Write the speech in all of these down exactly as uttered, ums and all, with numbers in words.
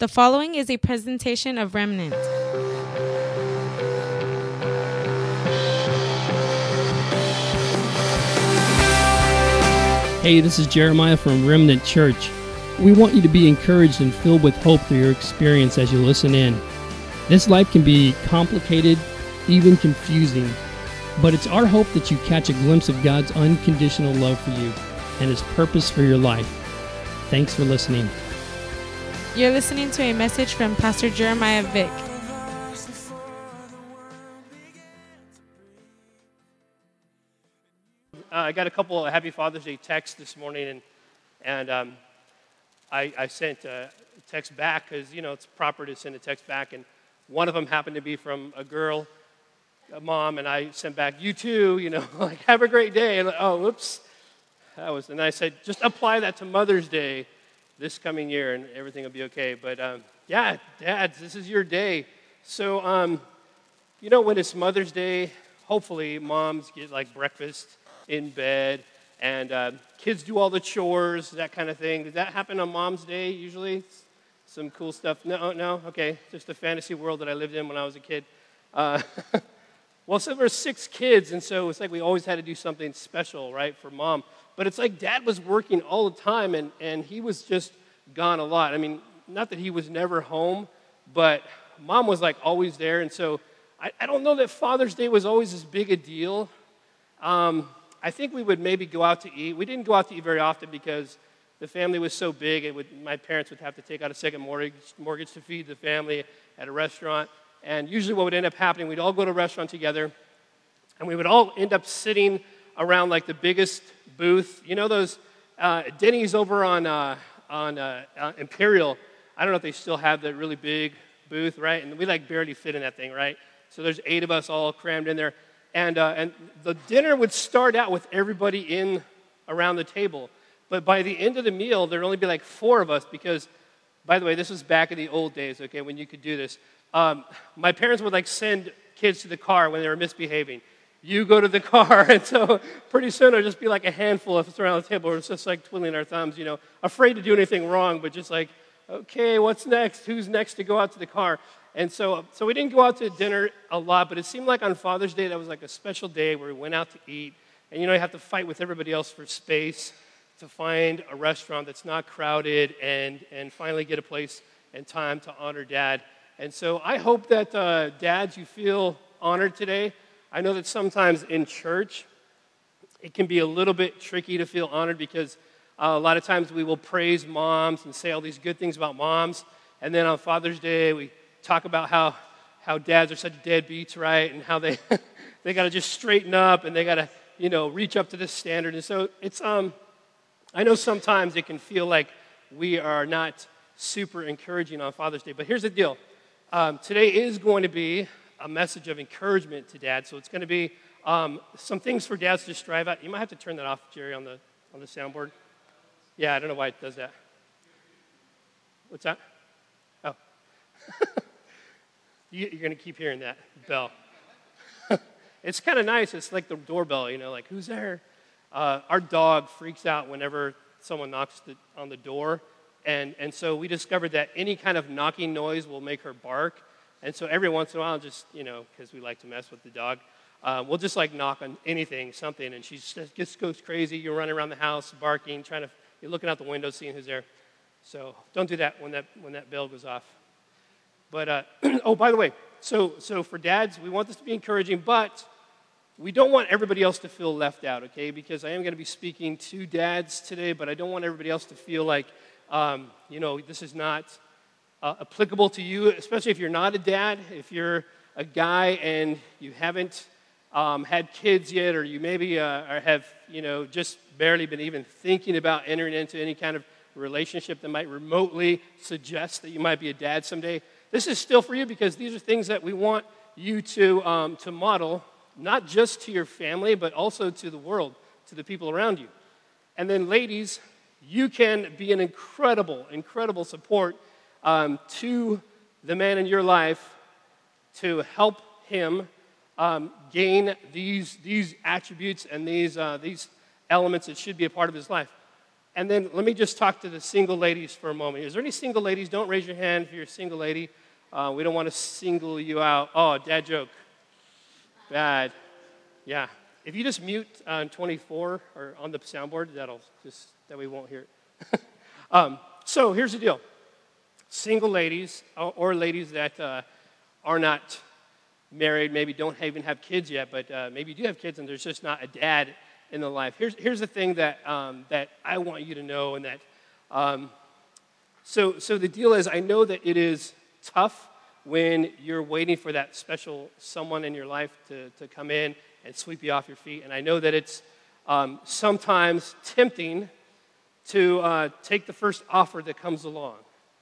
The following is a presentation of Remnant. Hey, this is Jeremiah from Remnant Church. We want you to be encouraged and filled with hope through your experience as you listen in. This life can be complicated, even confusing, but it's our hope that you catch a glimpse of God's unconditional love for you and His purpose for your life. Thanks for listening. You're listening to a message from Pastor Jeremiah Vick. Uh, I got a couple of Happy Father's Day texts this morning, and and um, I, I sent a text back because, you know, it's proper to send a text back, and one of them happened to be from a girl, a mom, and I sent back, you too, you know, like, have a great day, and oh, whoops, that was, and I said, just apply that to Mother's Day this coming year, and everything will be okay, but um, yeah, dads, this is your day, so, um, you know, when it's Mother's Day, hopefully moms get, like, breakfast in bed, and uh, kids do all the chores, that kind of thing. Does that happen on Mom's Day usually? Some cool stuff? No, no? Okay, just a fantasy world that I lived in when I was a kid. Uh, well, so there were six kids, and so it's like we always had to do something special, right, for Mom. But it's like Dad was working all the time, and, and he was just gone a lot. I mean, not that he was never home, but Mom was like always there, and so I, I don't know that Father's Day was always as big a deal. Um, I think we would maybe go out to eat. We didn't go out to eat very often because the family was so big. It would, my parents would have to take out a second mortgage, mortgage to feed the family at a restaurant. And usually what would end up happening, we'd all go to a restaurant together, and we would all end up sitting around like the biggest booth. You know those uh, Denny's over on, uh, on uh, uh, Imperial? I don't know if they still have that really big booth, right? And we like barely fit in that thing, right? So there's eight of us all crammed in there. And, uh, and the dinner would start out with everybody in around the table. But by the end of the meal, there'd only be like four of us because, by the way, this was back in the old days, okay, when you could do this. Um, my parents would like send kids to the car when they were misbehaving. You go to the car, and so pretty soon it'd just be like a handful of us around the table. We're just like twiddling our thumbs, you know, afraid to do anything wrong, but just like, okay, what's next? Who's next to go out to the car? And so, so we didn't go out to dinner a lot, but it seemed like on Father's Day that was like a special day where we went out to eat. And you know, you have to fight with everybody else for space to find a restaurant that's not crowded and, and finally get a place and time to honor Dad. And so I hope that uh, dads, you feel honored today. I know that sometimes in church, it can be a little bit tricky to feel honored because uh, a lot of times we will praise moms and say all these good things about moms. And then on Father's Day, we talk about how, how dads are such deadbeats, right? And how they they got to just straighten up and they got to, you know, reach up to this standard. And so it's, um, I know sometimes it can feel like we are not super encouraging on Father's Day. But here's the deal. Um, today is going to be a message of encouragement to dads. So it's going to be um, some things for dads to strive at. You might have to turn that off, Jerry, on the on the soundboard. Yeah, I don't know why it does that. What's that? Oh. You're going to keep hearing that bell. It's kind of nice. It's like the doorbell, you know, like, who's there? Uh, our dog freaks out whenever someone knocks the, on the door. And, and so we discovered that any kind of knocking noise will make her bark. And so every once in a while, just, you know, because we like to mess with the dog, uh, we'll just, like, knock on anything, something, and she just, just goes crazy. You're running around the house, barking, trying to, you're looking out the window, seeing who's there. So don't do that when that when that bell goes off. But, uh, oh, by the way, so so for dads, we want this to be encouraging, but we don't want everybody else to feel left out, okay? Because I am going to be speaking to dads today, but I don't want everybody else to feel like, um, you know, this is not uh, applicable to you, especially if you're not a dad, if you're a guy and you haven't um, had kids yet, or you maybe uh, or have, you know, just barely been even thinking about entering into any kind of relationship that might remotely suggest that you might be a dad someday. This is still for you because these are things that we want you to um, to model, not just to your family, but also to the world, to the people around you. And then ladies, you can be an incredible, incredible support um, to the man in your life to help him um, gain these, these attributes and these, uh, these elements that should be a part of his life. and then let me just talk to the single ladies for a moment. Is there any single ladies? Don't raise your hand if you're a single lady. Uh, we don't want to single you out. Oh, dad joke. Bad. Yeah. If you just mute on twenty-four or on the soundboard, that'll just, that we won't hear it. um, so here's the deal. Single ladies or, or ladies that uh, are not married, maybe don't even have kids yet, but uh, maybe you do have kids and there's just not a dad in the life. Here's here's the thing that um, that I want you to know, and that um, so so the deal is, I know that it is tough when you're waiting for that special someone in your life to to come in and sweep you off your feet, and I know that it's um, sometimes tempting to uh, take the first offer that comes along.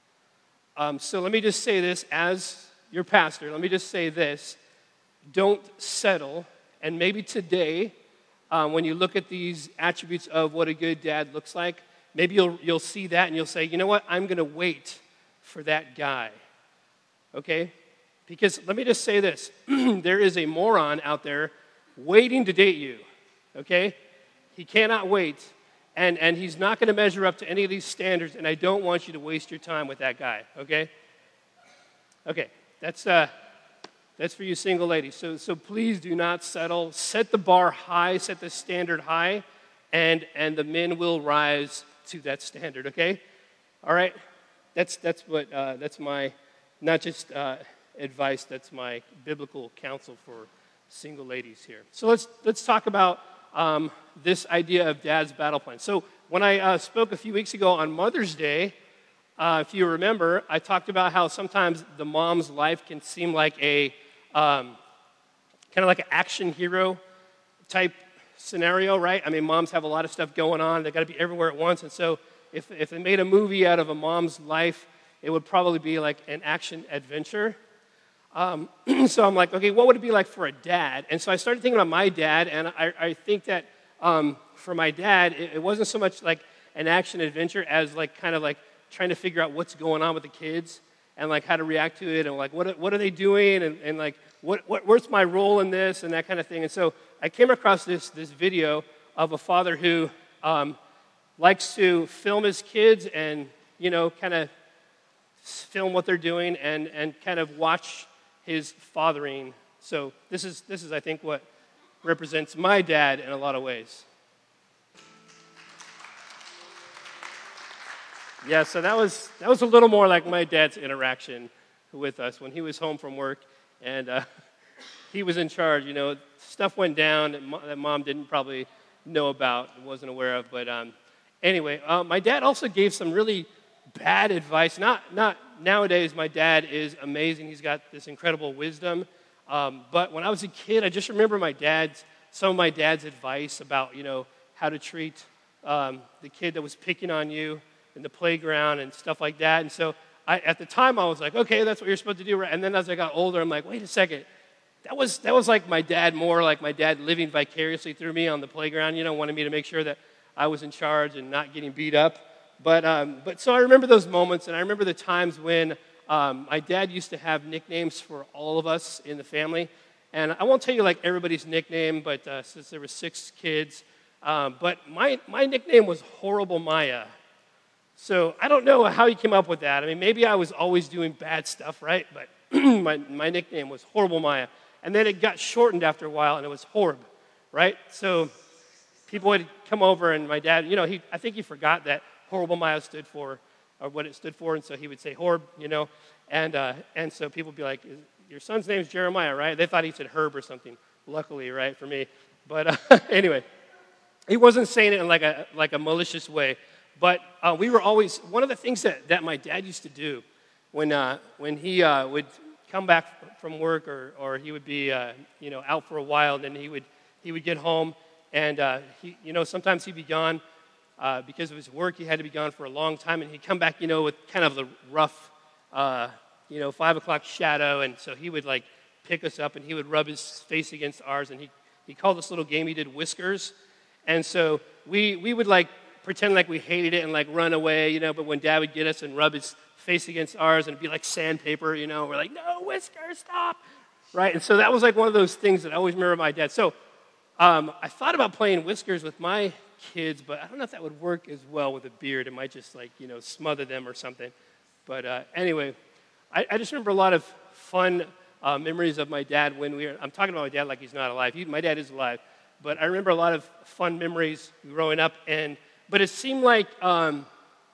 Um, so let me just say this as your pastor. Let me just say this. Don't settle. And maybe today, um, when you look at these attributes of what a good dad looks like, maybe you'll you'll see that and you'll say, you know what, I'm going to wait for that guy. Okay? Because let me just say this. There is a moron out there waiting to date you. Okay? He cannot wait. And, and he's not going to measure up to any of these standards, and I don't want you to waste your time with that guy. Okay? Okay. That's uh, that's for you single ladies. So so please do not settle. Set the bar high. Set the standard high, and and the men will rise to that standard. Okay, all right. That's that's what uh, that's my not just uh, advice. That's my biblical counsel for single ladies here. So let's let's talk about um, this idea of dad's battle plan. So when I uh, spoke a few weeks ago on Mother's Day. Uh, if you remember, I talked about how sometimes the mom's life can seem like a um, kind of like an action hero type scenario, right? I mean, moms have a lot of stuff going on. They've got to be everywhere at once. And so if, if they made a movie out of a mom's life, it would probably be like an action adventure. Um, so I'm like, okay, what would it be like for a dad? And so I started thinking about my dad, and I, I think that um, for my dad, it, it wasn't so much like an action adventure as like kind of like trying to figure out what's going on with the kids and like how to react to it and like what what are they doing and, and like what, what what's my role in this and that kind of thing. And so I came across this this video of a father who um, likes to film his kids and you know kind of film what they're doing and and kind of watch his fathering. So this is this is I think what represents my dad in a lot of ways. Yeah, so that was that was a little more like my dad's interaction with us when he was home from work, and uh, he was in charge. You know, stuff went down that, mo- that mom didn't probably know about, wasn't aware of. But um, anyway, uh, my dad also gave some really bad advice. Not not nowadays. My dad is amazing. He's got this incredible wisdom. Um, but when I was a kid, I just remember my dad's some of my dad's advice about you know how to treat um, the kid that was picking on you in the playground and stuff like that. And so I, at the time, I was like, okay, that's what you're supposed to do. Right? And then as I got older, I'm like, wait a second. That was that was like my dad, more like my dad living vicariously through me on the playground, you know, wanting me to make sure that I was in charge and not getting beat up. But um, but so I remember those moments, and I remember the times when um, my dad used to have nicknames for all of us in the family. And I won't tell you like everybody's nickname, but uh, since there were six kids, um, but my my nickname was Horrible Maya. So I don't know how he came up with that. I mean, maybe I was always doing bad stuff, right? But my, my nickname was Horrible Maya. And then it got shortened after a while, and it was Horb, right? So people would come over, and my dad, you know, he I think he forgot that Horrible Maya stood for, or what it stood for, and so he would say Horb, you know. And uh, and so people would be like, your son's name's Jeremiah, right? They thought he said Herb or something, luckily, right, for me. But uh, anyway, he wasn't saying it in like a like a malicious way. But uh, we were always, one of the things that, that my dad used to do when uh, when he uh, would come back from work or, or he would be, uh, you know, out for a while, and then he would he would get home, and, uh, he, you know, sometimes he'd be gone uh, because of his work. He had to be gone for a long time, and he'd come back, you know, with kind of the rough, uh, you know, five o'clock shadow, and so he would, like, pick us up, and he would rub his face against ours, and he, he called this little game he did Whiskers, and so we we would, like, pretend like we hated it and like run away, you know, but when Dad would get us and rub his face against ours and it'd be like sandpaper, you know, we're like, no, Whiskers, stop, right? And so that was like one of those things that I always remember my dad. So um, I thought about playing Whiskers with my kids, but I don't know if that would work as well with a beard. It might just like, you know, smother them or something. But uh, anyway, I, I just remember a lot of fun uh, memories of my dad when we were, I'm talking about my dad like he's not alive. He, my dad is alive. But I remember a lot of fun memories growing up. And but it seemed like um,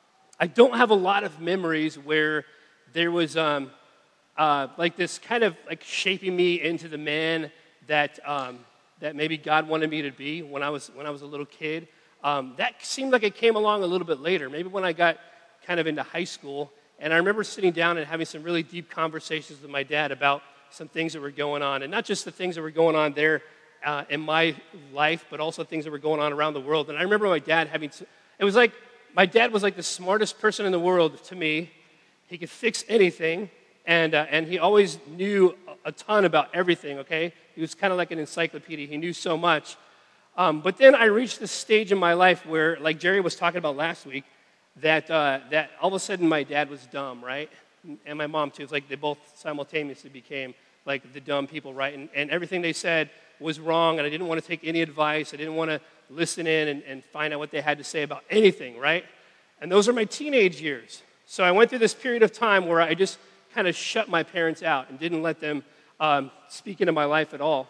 I don't have a lot of memories where there was um, uh, like this kind of like shaping me into the man that um, that maybe God wanted me to be when I was when I was a little kid. Um, that seemed like it came along a little bit later, maybe when I got kind of into high school. And I remember sitting down and having some really deep conversations with my dad about some things that were going on, and not just the things that were going on there uh, in my life, but also things that were going on around the world. And I remember my dad having, it was like, my dad was like the smartest person in the world to me. He could fix anything, and uh, and he always knew a ton about everything, okay? He was kind of like an encyclopedia. He knew so much. Um, but then I reached this stage in my life where, like Jerry was talking about last week, that uh, that all of a sudden my dad was dumb, right? And my mom too. It's like they both simultaneously became like the dumb people, right? And, and everything they said was wrong, and I didn't want to take any advice. I didn't want to listen in and, and find out what they had to say about anything, right? And those are my teenage years. So I went through this period of time where I just kind of shut my parents out and didn't let them um, speak into my life at all.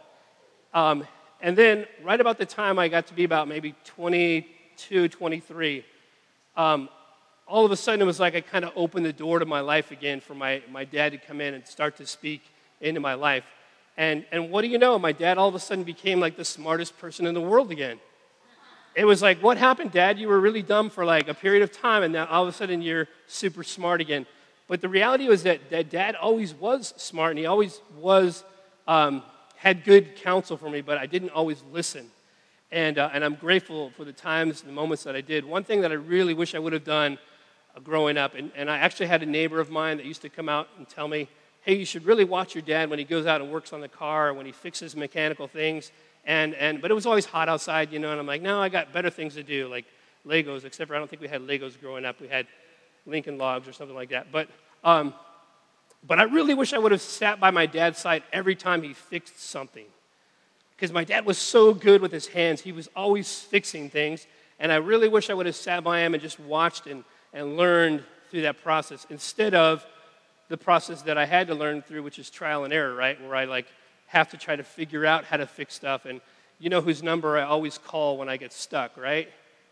Um, and then right about the time I got to be about maybe twenty-two, twenty-three, um, all of a sudden it was like I kind of opened the door to my life again for my, my dad to come in and start to speak into my life. And, and what do you know? My dad all of a sudden became like the smartest person in the world again. It was like, what happened, Dad? You were really dumb for like a period of time, and now all of a sudden you're super smart again. But the reality was that, that Dad always was smart, and he always was um, had good counsel for me, but I didn't always listen. And, uh, and I'm grateful for the times and the moments that I did. One thing that I really wish I would have done uh, growing up, and, and I actually had a neighbor of mine that used to come out and tell me, hey, you should really watch your dad when he goes out and works on the car, or when he fixes mechanical things. And, and but it was always hot outside, you know, and I'm like, no, I got better things to do, like Legos, except for I don't think we had Legos growing up. We had Lincoln Logs or something like that. But um, but I really wish I would have sat by my dad's side every time he fixed something. Because my dad was so good with his hands. He was always fixing things. And I really wish I would have sat by him and just watched and, and learned through that process, instead of the process that I had to learn through, which is trial and error, right? Where I like have to try to figure out how to fix stuff. And you know whose number I always call when I get stuck, right?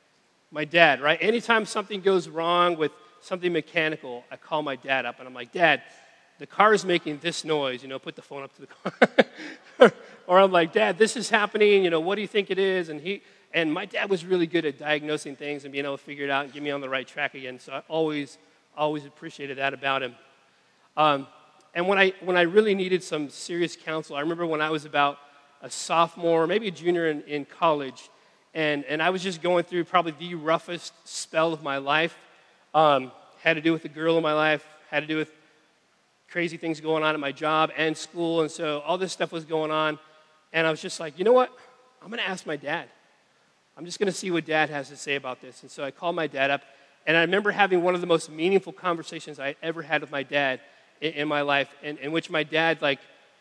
My dad, right? Anytime something goes wrong with something mechanical, I call my dad up and I'm like, Dad, the car is making this noise, you know, put the phone up to the car. Or I'm like, Dad, this is happening, you know, what do you think it is? And he and my dad was really good at diagnosing things and being able to figure it out and get me on the right track again. So I always, always appreciated that about him. Um, And when I when I really needed some serious counsel, I remember when I was about a sophomore, maybe a junior in, in college, and, and I was just going through probably the roughest spell of my life. Um, had to do with the girl in my life, had to do with crazy things going on at my job and school, and so all this stuff was going on. And I was just like, you know what? I'm going to ask my dad. I'm just going to see what Dad has to say about this. And so I called my dad up, and I remember having one of the most meaningful conversations I ever had with my dad in my life, in, in which my dad like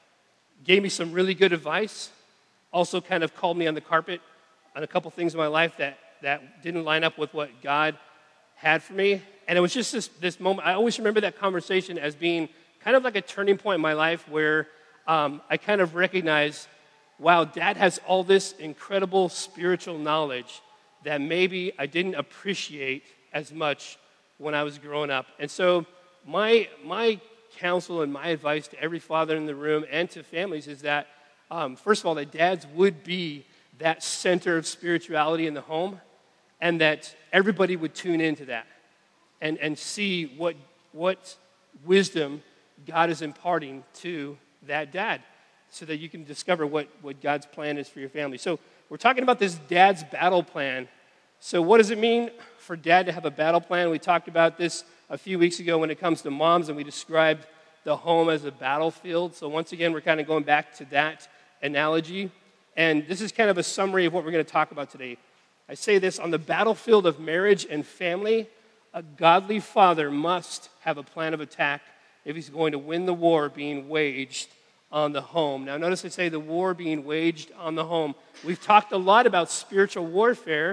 gave me some really good advice, also kind of called me on the carpet on a couple things in my life that, that didn't line up with what God had for me. And it was just this, this moment. I always remember that conversation as being kind of like a turning point in my life where um, I kind of recognized, wow, Dad has all this incredible spiritual knowledge that maybe I didn't appreciate as much when I was growing up. And so my my counsel and my advice to every father in the room and to families is that, um, first of all, that dads would be that center of spirituality in the home, and that everybody would tune into that and, and see what, what wisdom God is imparting to that dad so that you can discover what, what God's plan is for your family. So we're talking about this dad's battle plan. So what does it mean for dad to have a battle plan? We talked about this a few weeks ago when it comes to moms, and we described the home as a battlefield. So once again, we're kind of going back to that analogy. And this is kind of a summary of what we're going to talk about today. I say this: on the battlefield of marriage and family, a godly father must have a plan of attack if he's going to win the war being waged on the home. Now notice I say the war being waged on the home. We've talked a lot about spiritual warfare,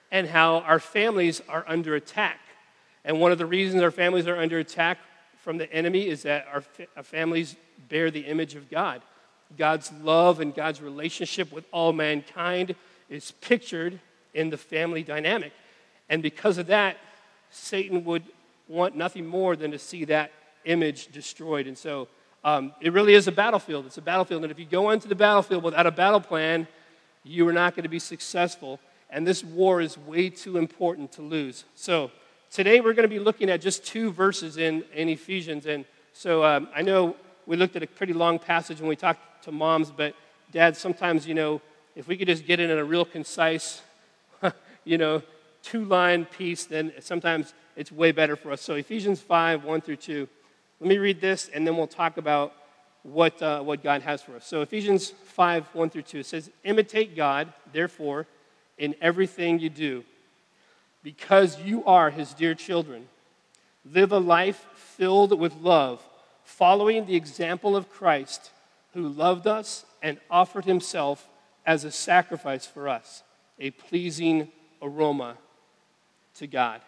and how our families are under attack. And one of the reasons our families are under attack from the enemy is that our, fa- our families bear the image of God. God's love and God's relationship with all mankind is pictured in the family dynamic. And because of that, Satan would want nothing more than to see that image destroyed. And so um, it really is a battlefield. It's a battlefield. And if you go into the battlefield without a battle plan, you are not going to be successful. And this war is way too important to lose. So today we're going to be looking at just two verses in, in Ephesians. And so um, I know we looked at a pretty long passage when we talked to moms, but dads, sometimes, you know, if we could just get it in a real concise, you know, two-line piece, then sometimes it's way better for us. So Ephesians five, one through two. Let me read this, and then we'll talk about what, uh, what God has for us. So Ephesians five, one through two, it says, imitate God, therefore, in everything you do, because you are his dear children. Live a life filled with love, following the example of Christ, who loved us and offered himself as a sacrifice for us, a pleasing aroma to God.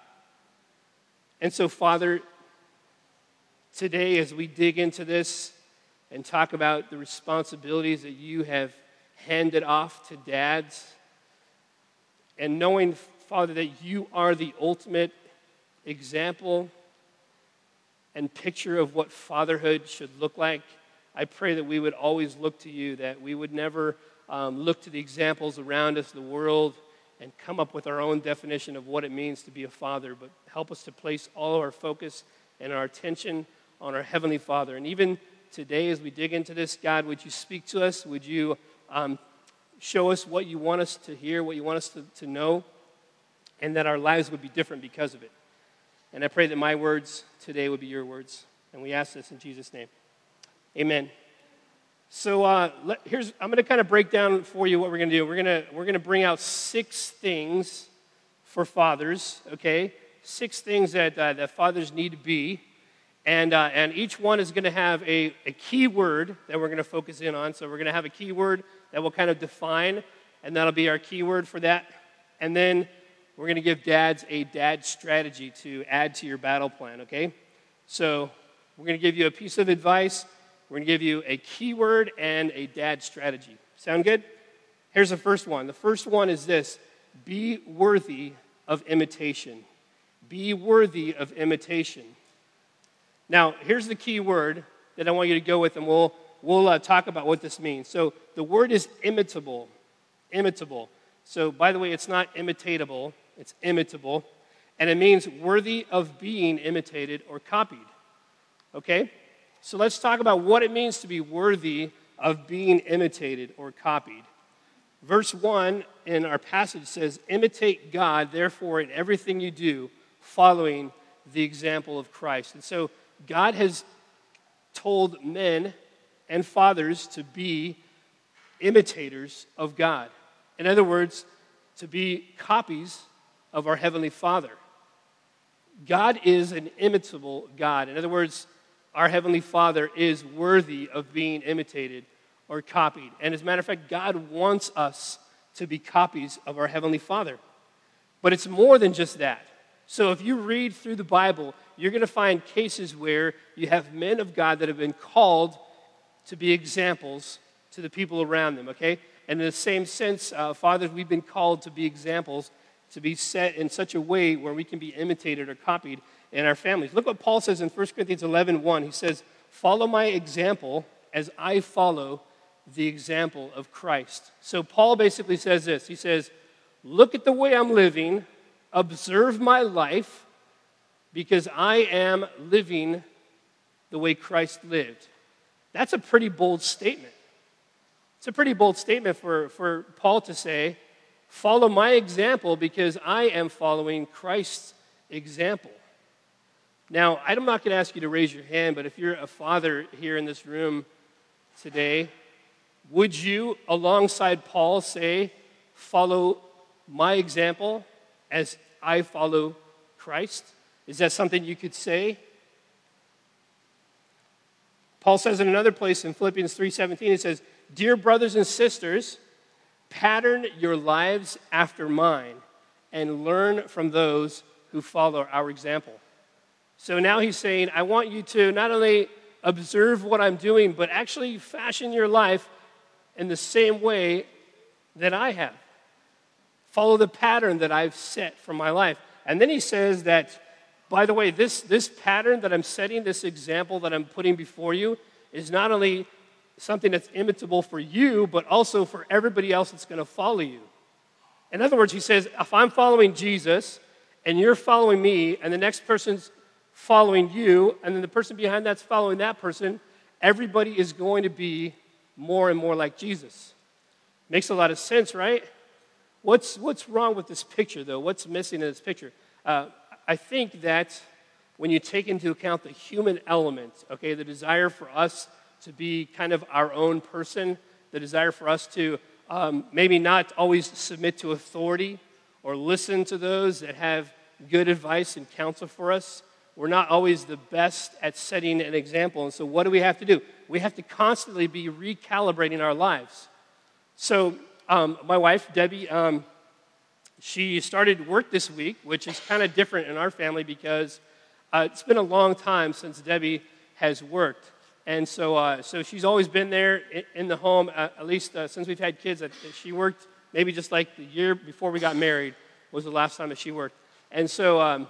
And so, Father, today as we dig into this and talk about the responsibilities that you have handed off to dads, and knowing, Father, that you are the ultimate example and picture of what fatherhood should look like, I pray that we would always look to you, that we would never um, look to the examples around us, the world, and come up with our own definition of what it means to be a father, but help us to place all of our focus and our attention on our Heavenly Father. And even today as we dig into this, God, would you speak to us? Would you um, show us what you want us to hear, what you want us to, to know, and that our lives would be different because of it. And I pray that my words today would be your words. And we ask this in Jesus' name. Amen. So uh, let, here's I'm going to kind of break down for you what we're going to do. We're going to we're going to bring out six things for fathers. Okay, six things that uh, that fathers need to be, and uh, and each one is going to have a a key word that we're going to focus in on. So we're going to have a key word that will kind of define, and that'll be our key word for that. And then we're going to give dads a dad strategy to add to your battle plan. Okay, so we're going to give you a piece of advice. We're going to give you a keyword and a dad strategy. Sound good? Here's the first one. The first one is this: be worthy of imitation. Be worthy of imitation. Now, here's the key word that I want you to go with, and we'll, we'll uh, talk about what this means. So the word is imitable. Imitable. So, by the way, it's not imitatable. It's imitable. And it means worthy of being imitated or copied. Okay? So let's talk about what it means to be worthy of being imitated or copied. Verse one in our passage says, imitate God, therefore, in everything you do, following the example of Christ. And so God has told men and fathers to be imitators of God. In other words, to be copies of our Heavenly Father. God is an imitable God. In other words, our Heavenly Father is worthy of being imitated or copied. And as a matter of fact, God wants us to be copies of our Heavenly Father. But it's more than just that. So if you read through the Bible, you're going to find cases where you have men of God that have been called to be examples to the people around them, okay? And in the same sense, uh, fathers, we've been called to be examples, to be set in such a way where we can be imitated or copied in our families. Look what Paul says in First Corinthians eleven one. He says, follow my example as I follow the example of Christ. So Paul basically says this. He says, look at the way I'm living, observe my life, because I am living the way Christ lived. That's a pretty bold statement. It's a pretty bold statement for, for Paul to say, follow my example because I am following Christ's example. Now, I'm not going to ask you to raise your hand, but if you're a father here in this room today, would you, alongside Paul, say, follow my example as I follow Christ? Is that something you could say? Paul says in another place in Philippians three seventeen, it says, dear brothers and sisters, pattern your lives after mine and learn from those who follow our example. So now he's saying, I want you to not only observe what I'm doing, but actually fashion your life in the same way that I have. Follow the pattern that I've set for my life. And then he says that, by the way, this, this pattern that I'm setting, this example that I'm putting before you, is not only something that's imitable for you, but also for everybody else that's going to follow you. In other words, he says, if I'm following Jesus, and you're following me, and the next person's following you, and then the person behind that's following that person, everybody is going to be more and more like Jesus. Makes a lot of sense, right? What's, what's wrong with this picture, though? What's missing in this picture? Uh, I think that when you take into account the human element, okay, the desire for us to be kind of our own person, the desire for us to um, maybe not always submit to authority or listen to those that have good advice and counsel for us. We're not always the best at setting an example. And so what do we have to do? We have to constantly be recalibrating our lives. So um, my wife, Debbie, um, she started work this week, which is kind of different in our family because uh, it's been a long time since Debbie has worked. And so uh, so she's always been there in, in the home, uh, at least uh, since we've had kids. Uh, she worked maybe just like the year before we got married was the last time that she worked. And so um,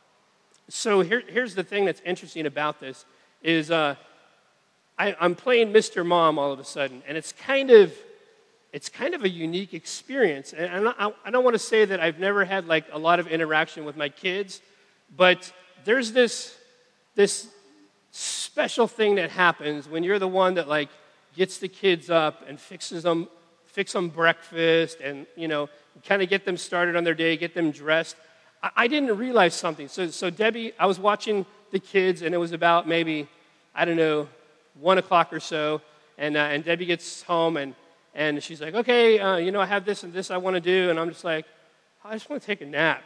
so here, here's the thing that's interesting about this is uh, I, I'm playing Mister Mom all of a sudden, and it's kind of it's kind of a unique experience. And I, I don't want to say that I've never had like a lot of interaction with my kids, but there's this this special thing that happens when you're the one that like gets the kids up and fixes them fix them breakfast and you know kind of get them started on their day, get them dressed. I, I didn't realize something. So so Debbie, I was watching the kids and it was about maybe I don't know one o'clock or so, and uh, and Debbie gets home and and she's like, okay, uh, you know I have this and this I want to do, and I'm just like, I just want to take a nap.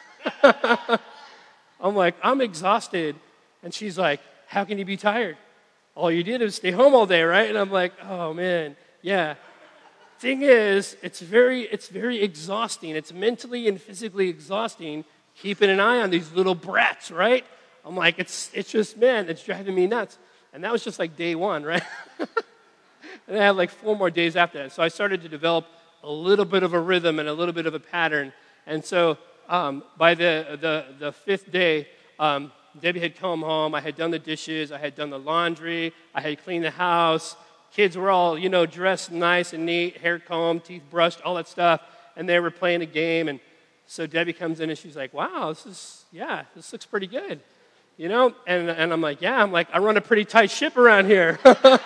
I'm like, I'm exhausted, and she's like, how can you be tired? All you did is stay home all day, right? And I'm like, oh, man, yeah. Thing is, it's very, it's very exhausting. It's mentally and physically exhausting keeping an eye on these little brats, right? I'm like, it's, it's just, man, it's driving me nuts. And that was just like day one, right? And I had like four more days after that. So I started to develop a little bit of a rhythm and a little bit of a pattern. And so um, by the, the, the fifth day, um, Debbie had come home, I had done the dishes, I had done the laundry, I had cleaned the house. Kids were all, you know, dressed nice and neat, hair combed, teeth brushed, all that stuff, and they were playing a game. And so Debbie comes in and she's like, wow, this is, yeah, this looks pretty good, you know? And, and I'm like, yeah, I'm like, I run a pretty tight ship around here.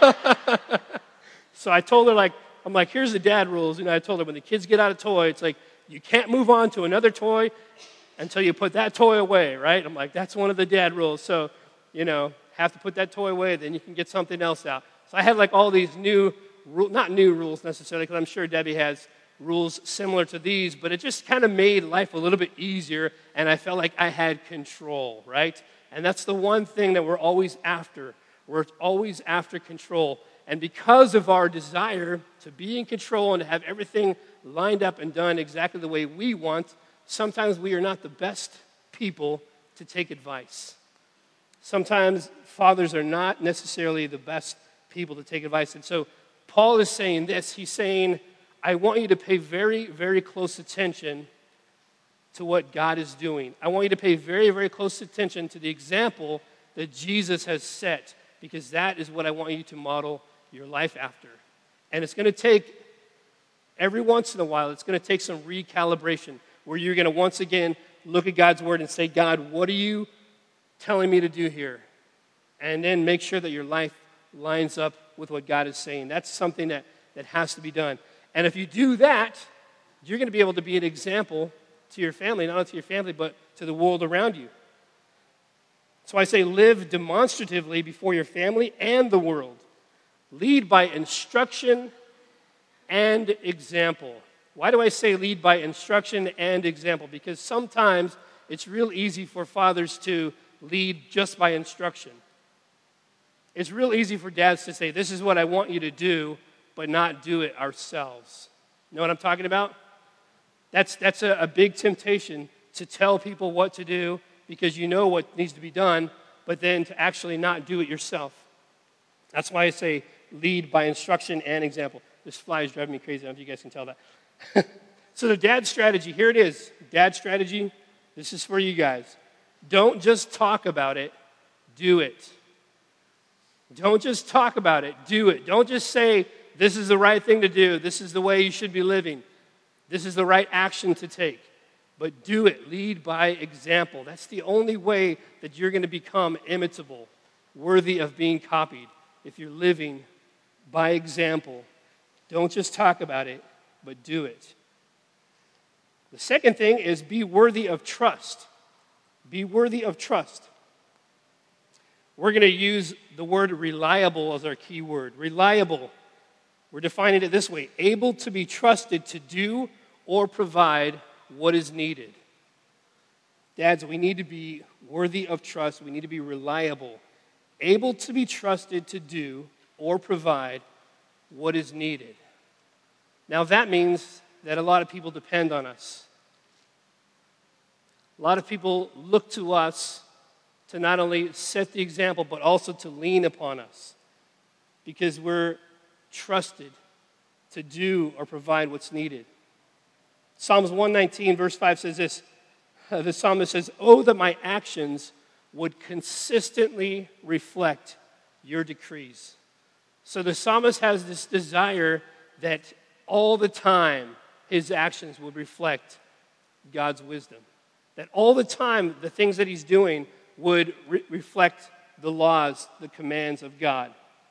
So I told her, like, I'm like, here's the dad rules. You know, I told her when the kids get out a toy, it's like, you can't move on to another toy until you put that toy away, right? I'm like, that's one of the dad rules. So, you know, have to put that toy away, then you can get something else out. So I had like all these new, not new rules necessarily, because I'm sure Debbie has rules similar to these, but it just kind of made life a little bit easier, and I felt like I had control, right? And that's the one thing that we're always after. We're always after control. And because of our desire to be in control and to have everything lined up and done exactly the way we want, sometimes we are not the best people to take advice. Sometimes fathers are not necessarily the best people to take advice. And so Paul is saying this. He's saying, I want you to pay very, very close attention to what God is doing. I want you to pay very, very close attention to the example that Jesus has set, because that is what I want you to model your life after. And it's going to take, every once in a while, it's going to take some recalibration where you're going to once again look at God's word and say, God, what are you telling me to do here? And then make sure that your life lines up with what God is saying. That's something that, that has to be done. And if you do that, you're going to be able to be an example to your family, not only to your family, but to the world around you. So I say live demonstratively before your family and the world. Lead by instruction and example. Why do I say lead by instruction and example? Because sometimes it's real easy for fathers to lead just by instruction. It's real easy for dads to say, this is what I want you to do, but not do it ourselves. You know what I'm talking about? That's, that's a, a big temptation to tell people what to do because you know what needs to be done, but then to actually not do it yourself. That's why I say lead by instruction and example. This fly is driving me crazy. I don't know if you guys can tell that. So the dad strategy, here it is. Dad strategy, this is for you guys. Don't just talk about it, do it. Don't just talk about it, do it. Don't just say, this is the right thing to do. This is the way you should be living. This is the right action to take. But do it. Lead by example. That's the only way that you're going to become imitable, worthy of being copied, if you're living by example. Don't just talk about it, but do it. The second thing is be worthy of trust. Be worthy of trust. We're going to use the word reliable as our key word. Reliable. We're defining it this way: able to be trusted to do or provide what is needed. Dads, we need to be worthy of trust. We need to be reliable. Able to be trusted to do or provide what is needed. Now that means that a lot of people depend on us. A lot of people look to us to not only set the example, but also to lean upon us because we're trusted to do or provide what's needed. Psalms one nineteen, verse five says this. Uh, the psalmist says, "Oh, that my actions would consistently reflect your decrees." So the psalmist has this desire that all the time his actions would reflect God's wisdom. That all the time the things that he's doing would re- reflect the laws, the commands of God.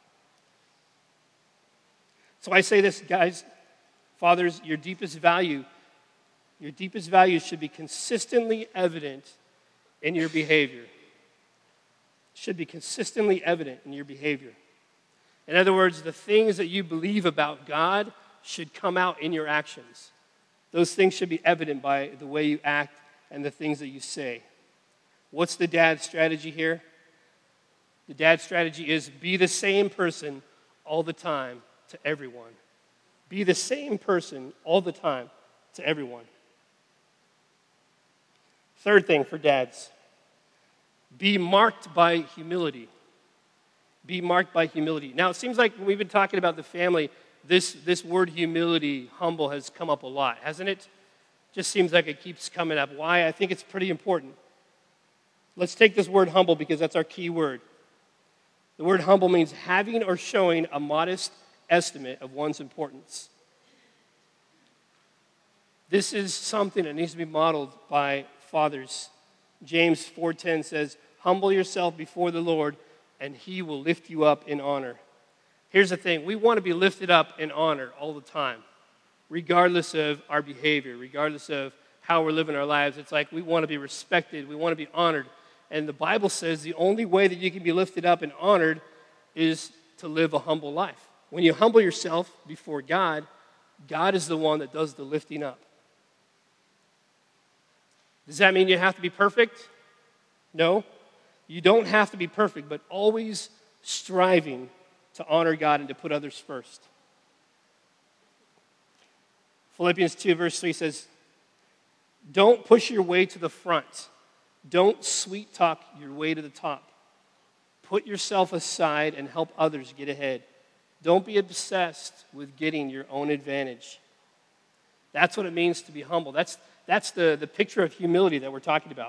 So I say this, guys, fathers, your deepest value, your deepest value should be consistently evident in your behavior. Should be consistently evident in your behavior. In other words, the things that you believe about God should come out in your actions. Those things should be evident by the way you act and the things that you say. What's the dad strategy here? The dad strategy is be the same person all the time to everyone. Be the same person all the time to everyone. Third thing for dads, be marked by humility. Be marked by humility. Now, it seems like we've been talking about the family, this, this word humility, humble, has come up a lot, hasn't it? Just seems like it keeps coming up. Why? I think it's pretty important. Let's take this word humble because that's our key word. The word humble means having or showing a modest estimate of one's importance. This is something that needs to be modeled by fathers. James four ten says, "Humble yourself before the Lord, and he will lift you up in honor." Here's the thing. We want to be lifted up in honor all the time, regardless of our behavior, regardless of how we're living our lives. It's like we want to be respected. We want to be honored. And the Bible says the only way that you can be lifted up and honored is to live a humble life. When you humble yourself before God, God is the one that does the lifting up. Does that mean you have to be perfect? No. You don't have to be perfect, but always striving to honor God and to put others first. Philippians two, verse three says, "Don't push your way to the front. Don't sweet talk your way to the top. Put yourself aside and help others get ahead. Don't be obsessed with getting your own advantage." That's what it means to be humble. That's, that's the, the picture of humility that we're talking about.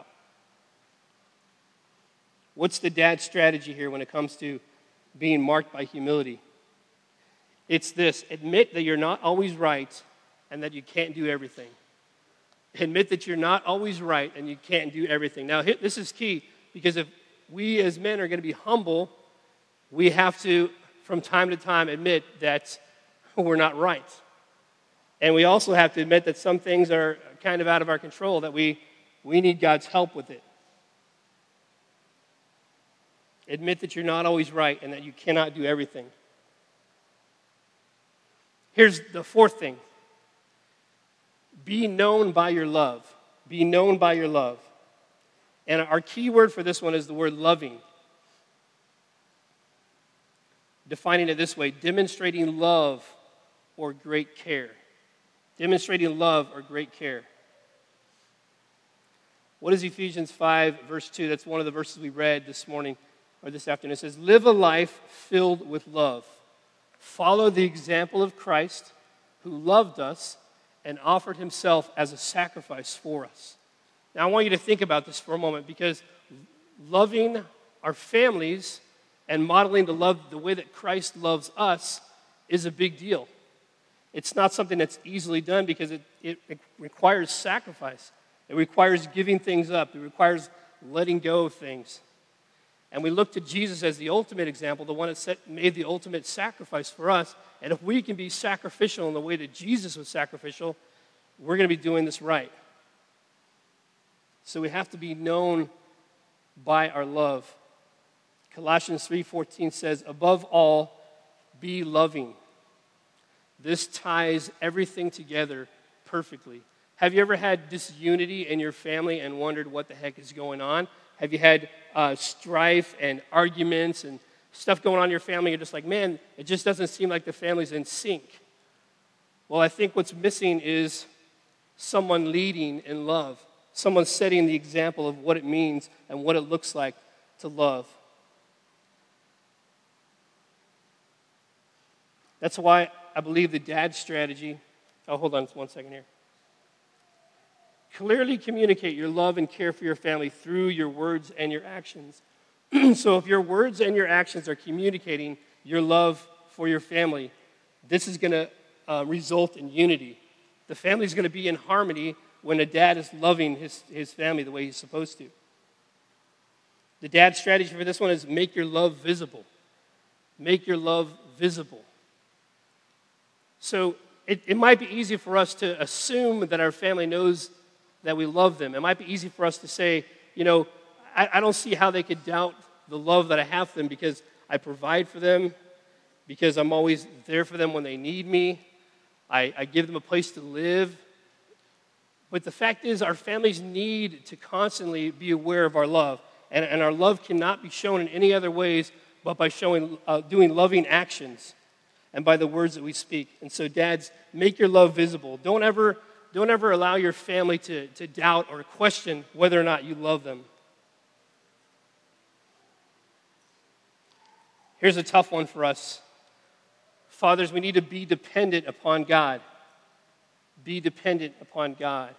What's the dad strategy here when it comes to being marked by humility? It's this: admit that you're not always right and that you can't do everything. Admit that you're not always right and you can't do everything. Now, this is key, because if we as men are going to be humble, we have to, from time to time, admit that we're not right. And we also have to admit that some things are kind of out of our control, that we, we need God's help with it. Admit that you're not always right and that you cannot do everything. Here's the fourth thing. Be known by your love. Be known by your love. And our key word for this one is the word loving. Defining it this way: demonstrating love or great care. demonstrating love or great care. What is Ephesians five, verse two? That's one of the verses we read this morning or this afternoon. It says, live a life filled with love. Follow the example of Christ, who loved us and offered himself as a sacrifice for us. Now, I want you to think about this for a moment, because loving our families and modeling the love the way that Christ loves us is a big deal. It's not something that's easily done, because it, it, it requires sacrifice. It requires giving things up. It requires letting go of things. And we look to Jesus as the ultimate example, the one that set, made the ultimate sacrifice for us. And if we can be sacrificial in the way that Jesus was sacrificial, we're going to be doing this right. So we have to be known by our love. Colossians three fourteen says, above all, be loving. This ties everything together perfectly. Have you ever had disunity in your family and wondered what the heck is going on? Have you had uh, strife and arguments and stuff going on in your family? You're just like, man, it just doesn't seem like the family's in sync. Well, I think what's missing is someone leading in love, someone setting the example of what it means and what it looks like to love. That's why I believe the dad strategy, oh, hold on one second here. Clearly communicate your love and care for your family through your words and your actions. So if your words and your actions are communicating your love for your family, this is going to uh, result in unity. The family is going to be in harmony when a dad is loving his, his family the way he's supposed to. The dad strategy for this one is make your love visible. Make your love visible. So it, it might be easy for us to assume that our family knows that we love them. It might be easy for us to say, you know, I, I don't see how they could doubt the love that I have for them, because I provide for them, because I'm always there for them when they need me. I, I give them a place to live. But the fact is, our families need to constantly be aware of our love. And, and our love cannot be shown in any other ways but by showing, uh, doing loving actions and by the words that we speak. And so, dads, make your love visible. Don't ever, don't ever allow your family to, to doubt or question whether or not you love them. Here's a tough one for us. Fathers, we need to be dependent upon God. Be dependent upon God.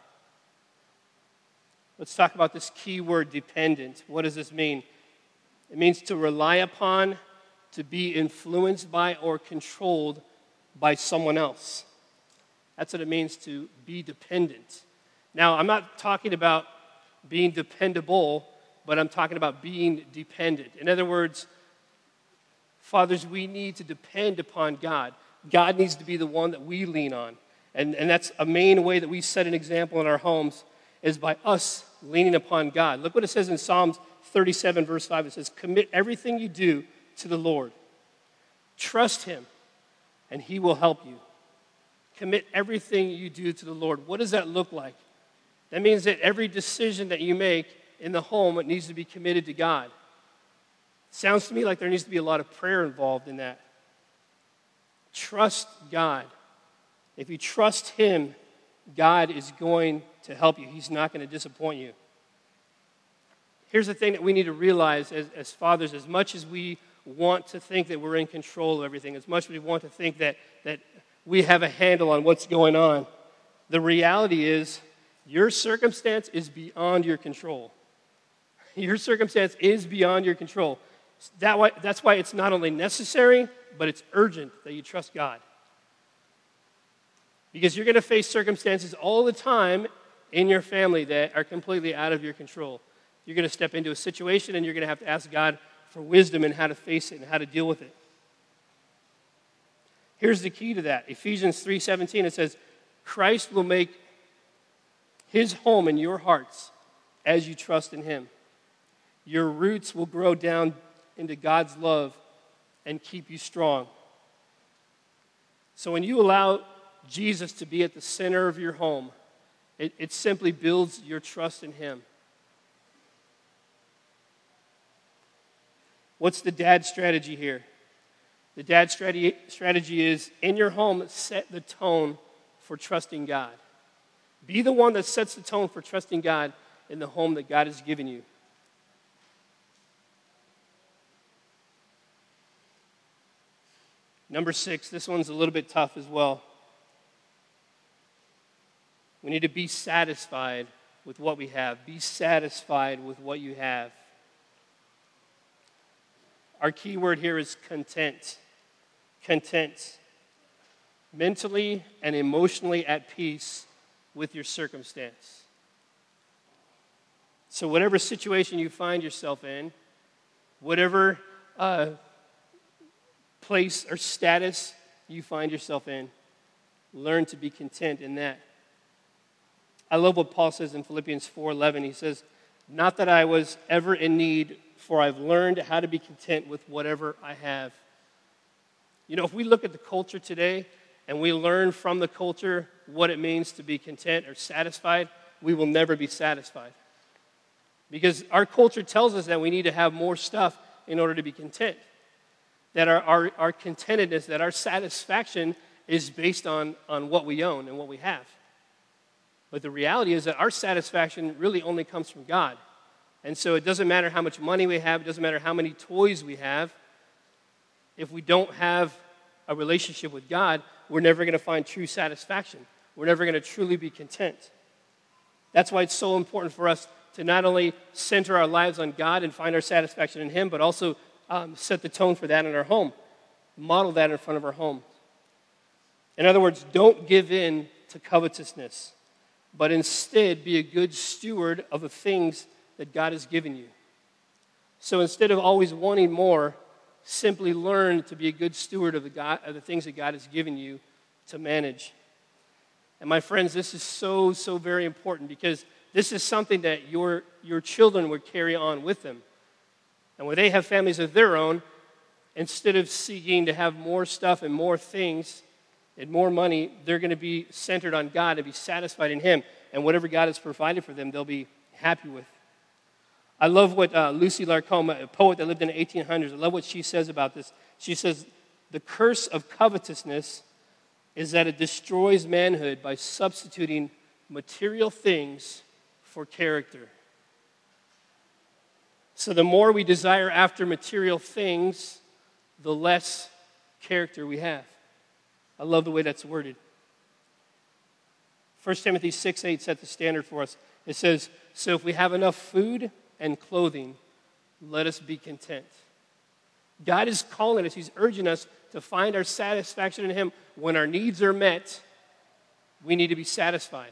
Let's talk about this key word, dependent. What does this mean? It means to rely upon, to be influenced by, or controlled by someone else. That's what it means to be dependent. Now, I'm not talking about being dependable, but I'm talking about being dependent. In other words, fathers, we need to depend upon God. God needs to be the one that we lean on. And, and that's a main way that we set an example in our homes, is by us leaning upon God. Look what it says in Psalms thirty-seven, verse five. It says, commit everything you do to the Lord. Trust him, and he will help you. Commit everything you do to the Lord. What does that look like? That means that every decision that you make in the home, it needs to be committed to God. Sounds to me like there needs to be a lot of prayer involved in that. Trust God. If you trust him, God is going to help you. He's not going to disappoint you. Here's the thing that we need to realize as, as fathers: as much as we want to think that we're in control of everything, as much as we want to think that, that we have a handle on what's going on, the reality is your circumstance is beyond your control. Your circumstance is beyond your control. That why, that's why it's not only necessary, but it's urgent that you trust God. Because you're going to face circumstances all the time in your family that are completely out of your control. You're going to step into a situation and you're going to have to ask God for wisdom in how to face it and how to deal with it. Here's the key to that. Ephesians three seventeen, it says, Christ will make his home in your hearts as you trust in him. Your roots will grow down into God's love and keep you strong. So when you allow Jesus to be at the center of your home, it, it simply builds your trust in him. What's the dad strategy here? The dad strategy, strategy is, in your home, set the tone for trusting God. Be the one that sets the tone for trusting God in the home that God has given you. Number six, this one's a little bit tough as well. We need to be satisfied with what we have. Be satisfied with what you have. Our key word here is content. Content. Mentally and emotionally at peace with your circumstance. So whatever situation you find yourself in, whatever uh, place or status you find yourself in, learn to be content in that. I love what Paul says in Philippians four eleven. He says, "Not that I was ever in need, for I've learned how to be content with whatever I have." You know, if we look at the culture today and we learn from the culture what it means to be content or satisfied, we will never be satisfied. Because our culture tells us that we need to have more stuff in order to be content. That our, our, our contentedness, that our satisfaction is based on, on what we own and what we have. But the reality is that our satisfaction really only comes from God. And so it doesn't matter how much money we have, it doesn't matter how many toys we have. If we don't have a relationship with God, we're never going to find true satisfaction. We're never going to truly be content. That's why it's so important for us to not only center our lives on God and find our satisfaction in Him, but also um, set the tone for that in our home. Model that in front of our home. In other words, don't give in to covetousness, but instead be a good steward of the things that God has given you. So instead of always wanting more, simply learn to be a good steward of the, God, of the things that God has given you to manage. And my friends, this is so, so very important because this is something that your, your children would carry on with them. And when they have families of their own, instead of seeking to have more stuff and more things and more money, they're going to be centered on God and be satisfied in Him. And whatever God has provided for them, they'll be happy with. I love what uh, Lucy Larcombe, a poet that lived in the eighteen hundreds, I love what she says about this. She says, "The curse of covetousness is that it destroys manhood by substituting material things for character." So the more we desire after material things, the less character we have. I love the way that's worded. First Timothy six eight sets the standard for us. It says, "So if we have enough food and clothing, let us be content." God is calling us, He's urging us to find our satisfaction in Him. When our needs are met, we need to be satisfied.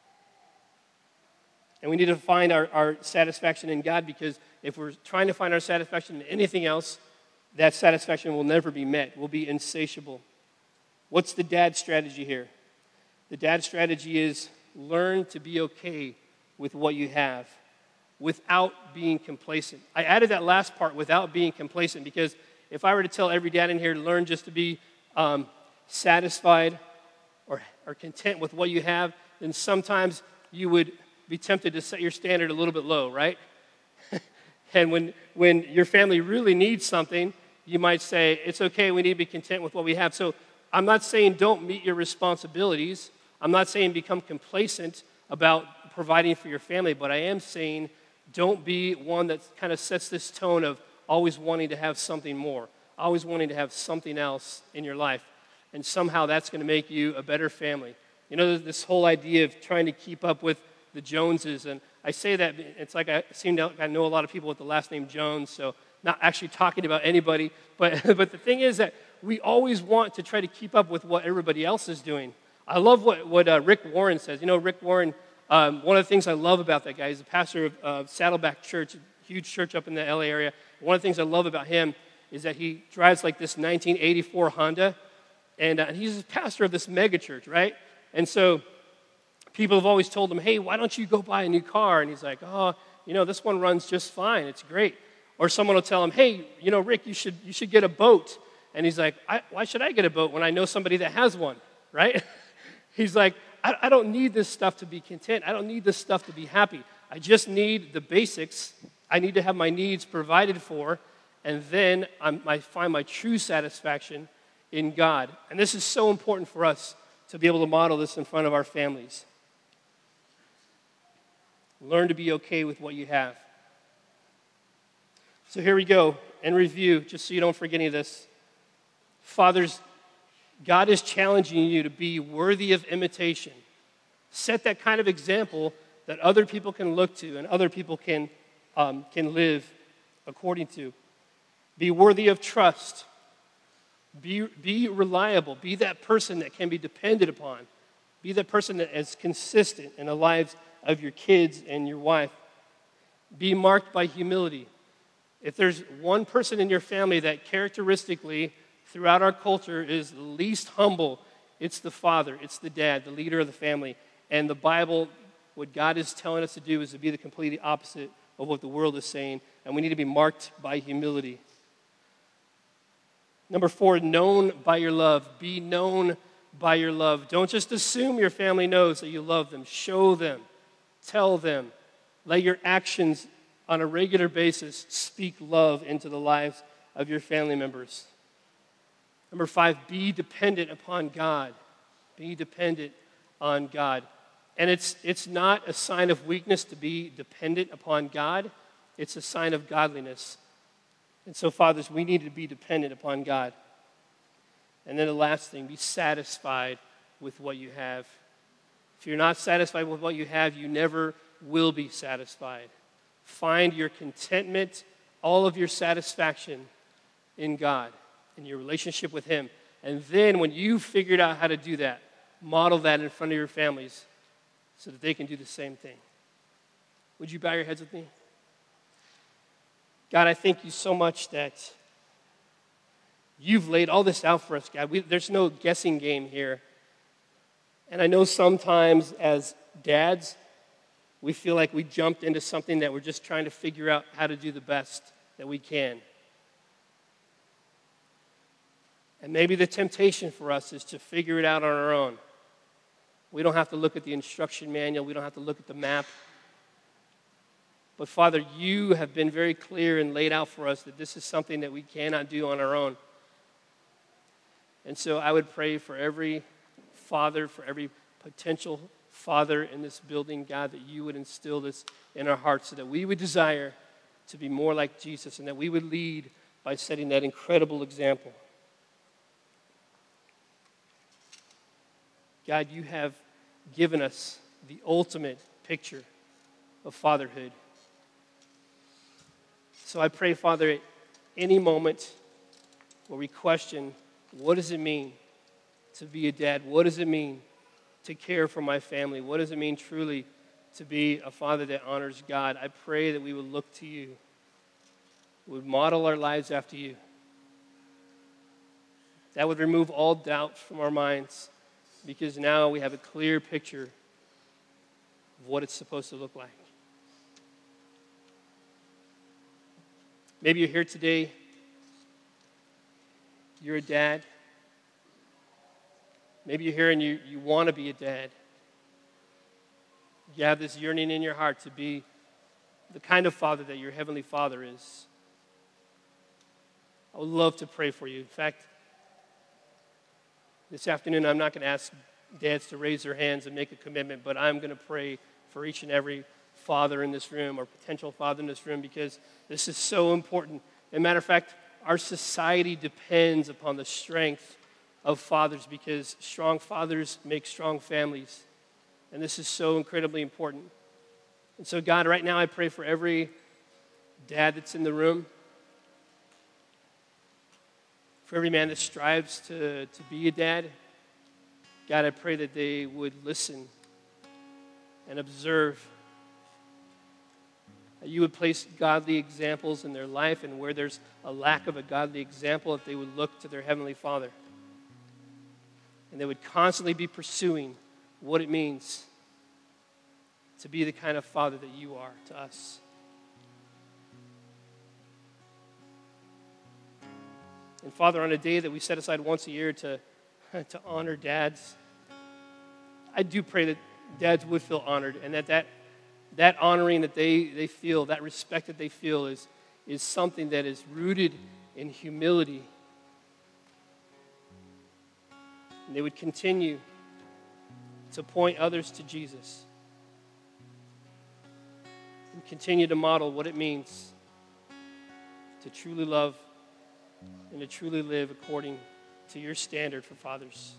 And we need to find our, our satisfaction in God, because if we're trying to find our satisfaction in anything else, that satisfaction will never be met. We'll be insatiable. What's the dad strategy here? The dad strategy is learn to be okay with what you have without being complacent. I added that last part, without being complacent, because if I were to tell every dad in here to learn just to be um, satisfied or, or content with what you have, then sometimes you would be tempted to set your standard a little bit low, right? And when, when your family really needs something, you might say, it's okay, we need to be content with what we have. So I'm not saying don't meet your responsibilities. I'm not saying become complacent about providing for your family, but I am saying don't be one that kind of sets this tone of always wanting to have something more, always wanting to have something else in your life, and somehow that's going to make you a better family. You know, this whole idea of trying to keep up with the Joneses, and I say that it's like I seem to I know a lot of people with the last name Jones, so not actually talking about anybody, but but the thing is that we always want to try to keep up with what everybody else is doing. I love what, what uh, Rick Warren says. You know, Rick Warren, um, one of the things I love about that guy, he's the pastor of uh, Saddleback Church, a huge church up in the L A area. One of the things I love about him is that he drives like this nineteen eighty-four Honda, and uh, he's a pastor of this mega church, right? And so people have always told him, hey, why don't you go buy a new car? And he's like, oh, you know, this one runs just fine. It's great. Or someone will tell him, hey, you know, Rick, you should you should get a boat. And he's like, I, why should I get a boat when I know somebody that has one, right? He's like, I, I don't need this stuff to be content. I don't need this stuff to be happy. I just need the basics. I need to have my needs provided for, and then I'm, I find my true satisfaction in God. And this is so important for us to be able to model this in front of our families. Learn to be okay with what you have. So here we go, in review, just so you don't forget any of this. Fathers, God is challenging you to be worthy of imitation. Set that kind of example that other people can look to and other people can, um, can live according to. Be worthy of trust. Be, be reliable. Be that person that can be depended upon. Be that person that is consistent in the lives of your kids and your wife. Be marked by humility. If there's one person in your family that characteristically throughout our culture is least humble, it's the father, it's the dad, the leader of the family. And the Bible, what God is telling us to do is to be the completely opposite of what the world is saying, and we need to be marked by humility. Number four, known by your love. Be known by your love. Don't just assume your family knows that you love them. Show them. Tell them. Let your actions on a regular basis speak love into the lives of your family members. Number five, be dependent upon God. Be dependent on God. And it's, it's not a sign of weakness to be dependent upon God. It's a sign of godliness. And so, fathers, we need to be dependent upon God. And then the last thing, be satisfied with what you have. If you're not satisfied with what you have, you never will be satisfied. Find your contentment, all of your satisfaction in God, in your relationship with Him. And then when you've figured out how to do that, model that in front of your families so that they can do the same thing. Would you bow your heads with me? God, I thank you so much that you've laid all this out for us, God. We, there's no guessing game here. And I know sometimes as dads, we feel like we jumped into something that we're just trying to figure out how to do the best that we can. And maybe the temptation for us is to figure it out on our own. We don't have to look at the instruction manual. We don't have to look at the map. But Father, you have been very clear and laid out for us that this is something that we cannot do on our own. And so I would pray for every father, for every potential father in this building, God, that you would instill this in our hearts so that we would desire to be more like Jesus and that we would lead by setting that incredible example. God, you have given us the ultimate picture of fatherhood. So I pray, Father, at any moment where we question, what does it mean to be a dad? What does it mean to care for my family? What does it mean truly to be a father that honors God? I pray that we would look to you, would model our lives after you. That would remove all doubt from our minds, because now we have a clear picture of what it's supposed to look like. Maybe you're here today, you're a dad. Maybe you're here and you, you want to be a dad. You have this yearning in your heart to be the kind of father that your Heavenly Father is. I would love to pray for you. In fact, this afternoon I'm not going to ask dads to raise their hands and make a commitment, but I'm going to pray for each and every father in this room or potential father in this room, because this is so important. As a matter of fact, our society depends upon the strength of fathers, because strong fathers make strong families. And this is so incredibly important. And so, God, right now I pray for every dad that's in the room, for every man that strives to, to be a dad. God, I pray that they would listen and observe, that you would place godly examples in their life, and where there's a lack of a godly example, that they would look to their Heavenly Father. And they would constantly be pursuing what it means to be the kind of father that you are to us. And Father, on a day that we set aside once a year to, to honor dads, I do pray that dads would feel honored, and that that, that honoring that they, they feel, that respect that they feel is, is something that is rooted in humility. And they would continue to point others to Jesus. And continue to model what it means to truly love and to truly live according to your standard for fathers.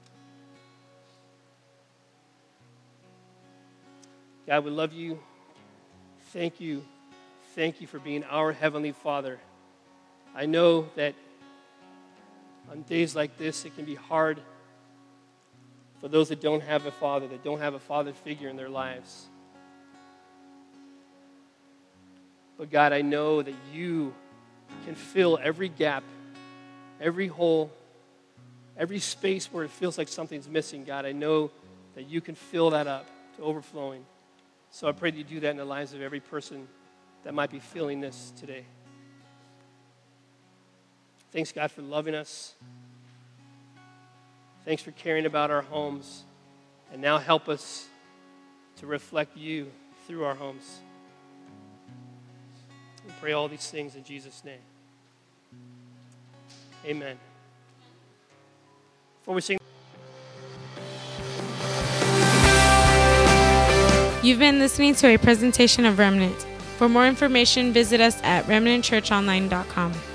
God, we love you. Thank you. Thank you for being our Heavenly Father. I know that on days like this, it can be hard for those that don't have a father, that don't have a father figure in their lives. But God, I know that you can fill every gap, every hole, every space where it feels like something's missing. God, I know that you can fill that up to overflowing. So I pray that you do that in the lives of every person that might be feeling this today. Thanks, God, for loving us. Thanks for caring about our homes. And now help us to reflect you through our homes. We pray all these things in Jesus' name. Amen. Before we sing, You've been listening to a presentation of Remnant. For more information, visit us at remnant church online dot com.